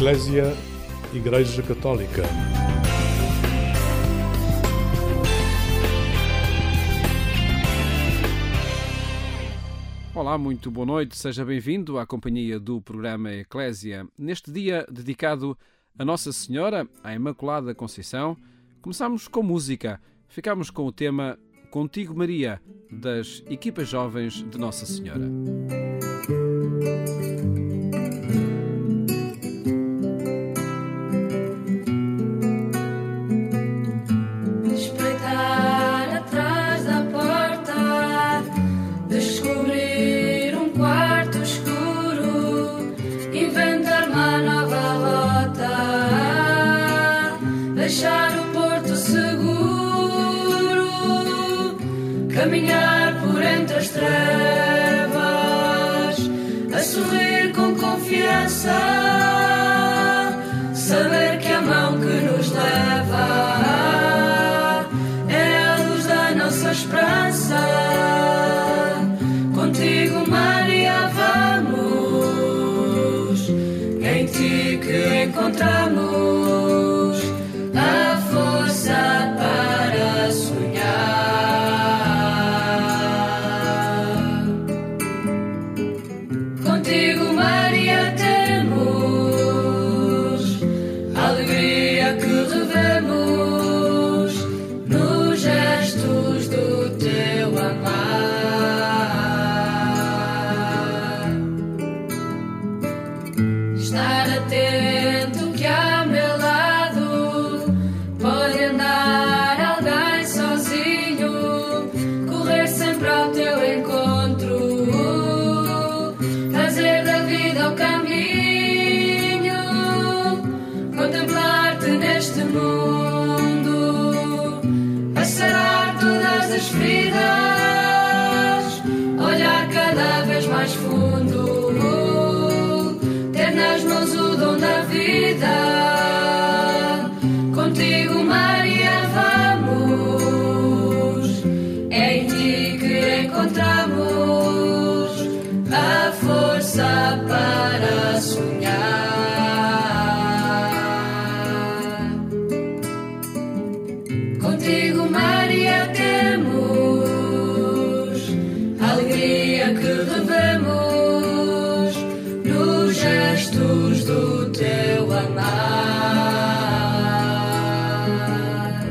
Eclésia, Igreja Católica. Olá, muito boa noite, seja bem-vindo à companhia do programa Eclésia. Neste dia dedicado a Nossa Senhora, à Imaculada Conceição, começamos com música. Ficamos com o tema Contigo Maria, das equipas jovens de Nossa Senhora. Caminhar por entre as trevas, a sorrir com confiança, saber que a mão que nos leva é a luz da nossa esperança. Contigo, Maria, vamos, em ti que encontramos a força para sonhar. Olhar cada vez mais fundo, ter nas mãos o dom da vida. Contigo, Maria, vamos, é em ti que encontramos a força para sonhar. Contigo, Maria, alegria que revemos nos gestos do teu amar.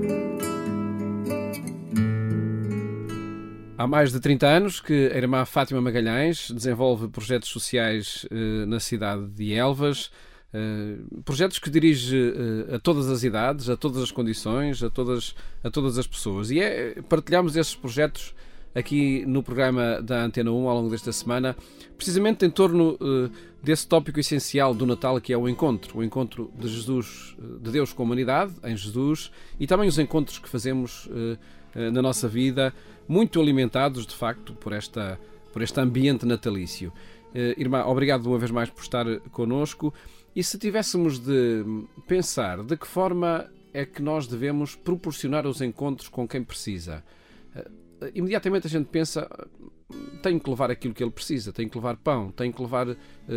Há mais de 30 anos que a irmã Fátima Magalhães desenvolve projetos sociais na cidade de Elvas, projetos que dirige a todas as idades, a todas as condições, a todas as pessoas. E partilhamos esses projetos aqui no programa da Antena 1 ao longo desta semana, precisamente em torno desse tópico essencial do Natal, que é o encontro de Jesus, de Deus com a humanidade, em Jesus, e também os encontros que fazemos na nossa vida, muito alimentados, de facto, por este ambiente natalício. Irmã, obrigado uma vez mais por estar connosco. E se tivéssemos de pensar de que forma é que nós devemos proporcionar os encontros com quem precisa, imediatamente a gente pensa: tenho que levar aquilo que ele precisa, tenho que levar pão, tenho que levar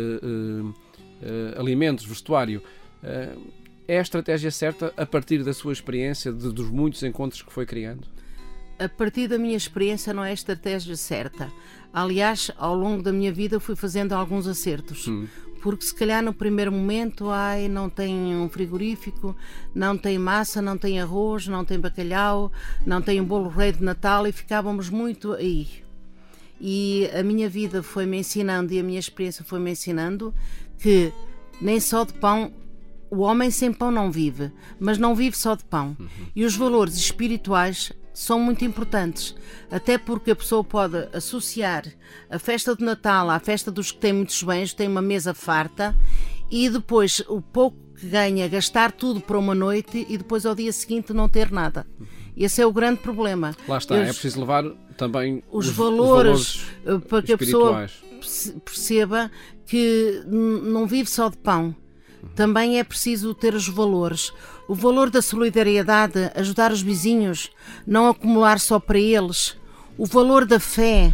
alimentos, vestuário. É a estratégia certa a partir da sua experiência, dos muitos encontros que foi criando? A partir da minha experiência não é a estratégia certa. Aliás, ao longo da minha vida fui fazendo alguns acertos. Porque se calhar no primeiro momento, não tem um frigorífico, não tem massa, não tem arroz, não tem bacalhau, não tem um bolo rei de Natal, e ficávamos muito aí. E a minha vida foi-me ensinando, e a minha experiência foi-me ensinando que nem só de pão, o homem sem pão não vive, mas não vive só de pão. E os valores espirituais são muito importantes, até porque a pessoa pode associar a festa de Natal à festa dos que têm muitos bens, tem uma mesa farta, e depois o pouco que ganha gastar tudo para uma noite e depois ao dia seguinte não ter nada. Esse é o grande problema. Lá está, é preciso levar também os valores para que a pessoa perceba que não vive só de pão. Também é preciso ter os valores. O valor da solidariedade, ajudar os vizinhos, não acumular só para eles. O valor da fé,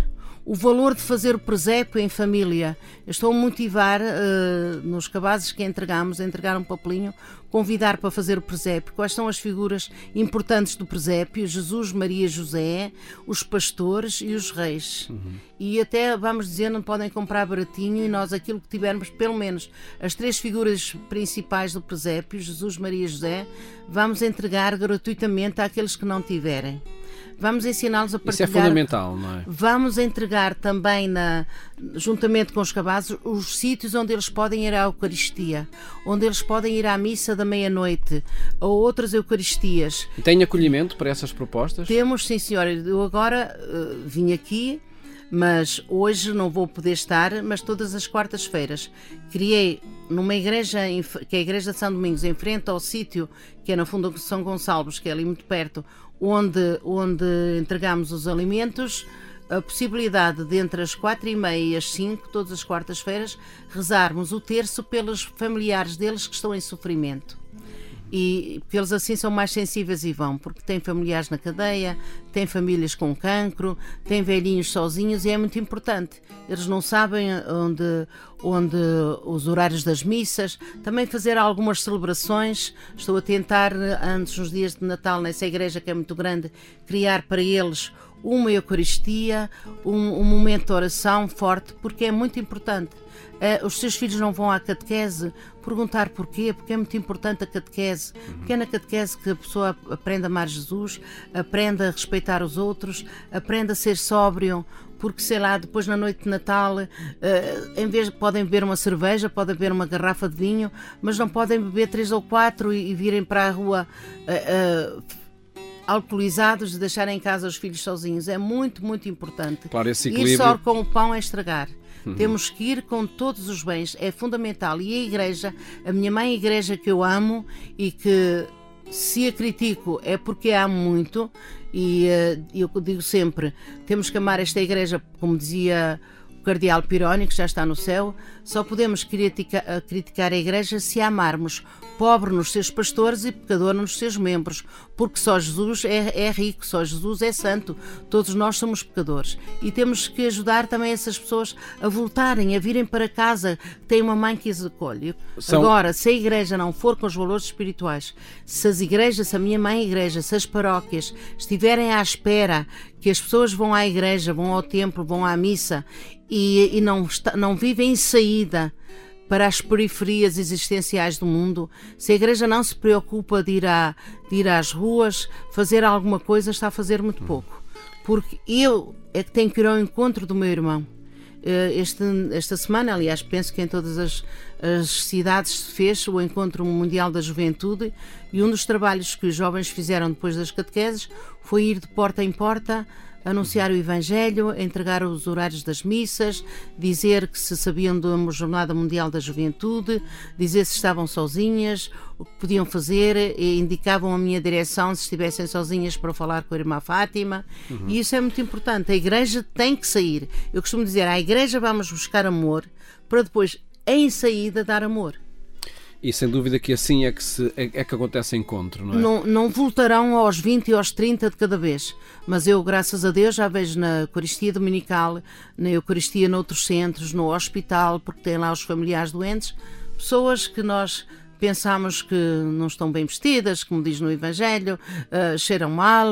O valor de fazer o presépio em família. Eu estou a motivar nos cabazes que entregamos, a entregar um papelinho, convidar para fazer o presépio. Quais são as figuras importantes do presépio? Jesus, Maria, José, os pastores e os reis. E até, vamos dizer, não podem comprar baratinho, e nós aquilo que tivermos, pelo menos as 3 figuras principais do presépio, Jesus, Maria e José, vamos entregar gratuitamente àqueles que não tiverem. Vamos ensiná-los a partilhar. Isso é fundamental, não é? Vamos entregar também, juntamente com os cabazes, os sítios onde eles podem ir à Eucaristia, onde eles podem ir à missa da meia-noite, ou outras Eucaristias. E tem acolhimento para essas propostas? Temos, sim, senhora. Eu agora vim aqui, mas hoje não vou poder estar, mas todas as quartas-feiras criei numa igreja, que é a Igreja de São Domingos, em frente ao sítio que é na Fundação São Gonçalves, que é ali muito perto, onde entregamos os alimentos, a possibilidade de entre as 4h30 e as 5, todas as quartas-feiras, rezarmos o terço pelos familiares deles que estão em sofrimento. E porque eles assim são mais sensíveis e vão, porque têm familiares na cadeia, têm famílias com cancro, têm velhinhos sozinhos, e é muito importante. Eles não sabem onde os horários das missas. Também fazer algumas celebrações. Estou a tentar, antes nos dias de Natal, nessa igreja que é muito grande, criar para eles uma Eucaristia, um momento de oração forte, porque é muito importante. Os seus filhos não vão à catequese perguntar porquê, porque é muito importante a catequese, porque é na catequese que a pessoa aprende a amar Jesus, aprende a respeitar os outros, aprende a ser sóbrio, porque sei lá, depois na noite de Natal, em vez de podem beber uma cerveja, podem beber uma garrafa de vinho, mas não podem beber 3 ou 4 e virem para a rua alcoolizados, de deixarem em casa os filhos sozinhos. É muito, muito importante. Claro, esse equilíbrio. Ir só com o pão é estragar. Temos que ir com todos os bens, é fundamental. E a igreja, a minha mãe, a igreja que eu amo, e que se a critico é porque a amo muito, e eu digo sempre, temos que amar esta igreja, como dizia o cardeal Pironi, que já está no céu. Só podemos criticar a igreja se a amarmos, pobre nos seus pastores e pecador nos seus membros, porque só Jesus é rico, só Jesus é santo, todos nós somos pecadores, e temos que ajudar também essas pessoas a voltarem, a virem para casa, que têm uma mãe que as acolhe. Agora, se a igreja não for com os valores espirituais, se as igrejas, se a minha mãe igreja, se as paróquias estiverem à espera que as pessoas vão à igreja, vão ao templo, vão à missa, e não vivem em saída para as periferias existenciais do mundo, se a igreja não se preocupa de ir às ruas, fazer alguma coisa, está a fazer muito pouco. Porque eu é que tenho que ir ao encontro do meu irmão. Esta semana, aliás, penso que em todas as cidades se fez o Encontro Mundial da Juventude, e um dos trabalhos que os jovens fizeram depois das catequeses foi ir de porta em porta, anunciar o Evangelho, entregar os horários das missas, dizer que se sabiam de uma Jornada Mundial da Juventude, dizer se estavam sozinhas, o que podiam fazer, e indicavam a minha direção se estivessem sozinhas para falar com a irmã Fátima. E isso é muito importante. A igreja tem que sair. Eu costumo dizer, à igreja vamos buscar amor, para depois, em saída, dar amor. E sem dúvida que assim é que acontece o encontro, não é? Não voltarão aos 20 e aos 30 de cada vez, mas eu, graças a Deus, já vejo na Eucaristia Dominical, na Eucaristia noutros centros, no hospital, porque tem lá os familiares doentes, pessoas que nós pensamos que não estão bem vestidas, como diz no Evangelho, cheiram mal,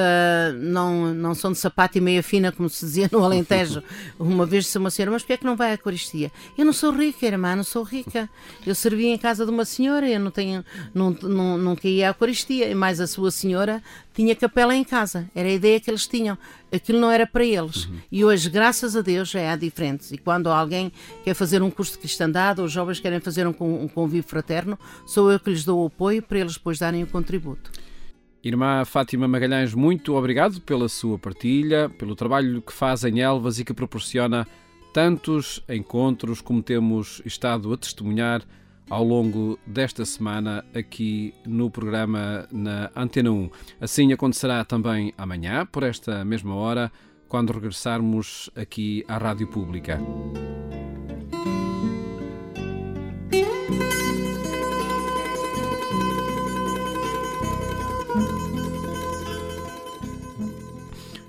não são de sapato e meia fina, como se dizia no Alentejo. Uma vez disse uma senhora, mas porquê é que não vai à Eucaristia? Eu não sou rica, irmã, não sou rica. Eu servi em casa de uma senhora, eu nunca ia à Eucaristia, e mais a sua senhora tinha capela em casa. Era a ideia que eles tinham. Aquilo não era para eles. E hoje, graças a Deus, já há diferentes. E quando alguém quer fazer um curso de cristandade, ou os jovens querem fazer um convívio fraterno, sou eu que lhes dou o apoio para eles depois darem o contributo. Irmã Fátima Magalhães, muito obrigado pela sua partilha, pelo trabalho que faz em Elvas e que proporciona tantos encontros como temos estado a testemunhar ao longo desta semana aqui no programa na Antena 1. Assim acontecerá também amanhã, por esta mesma hora, quando regressarmos aqui à Rádio Pública.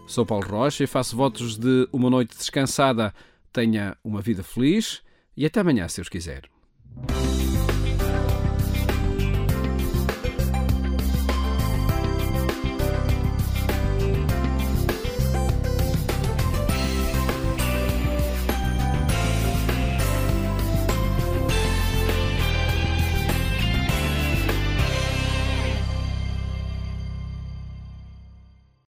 Sou Paulo Rocha e faço votos de uma noite descansada. Tenha uma vida feliz e até amanhã, se os quiser.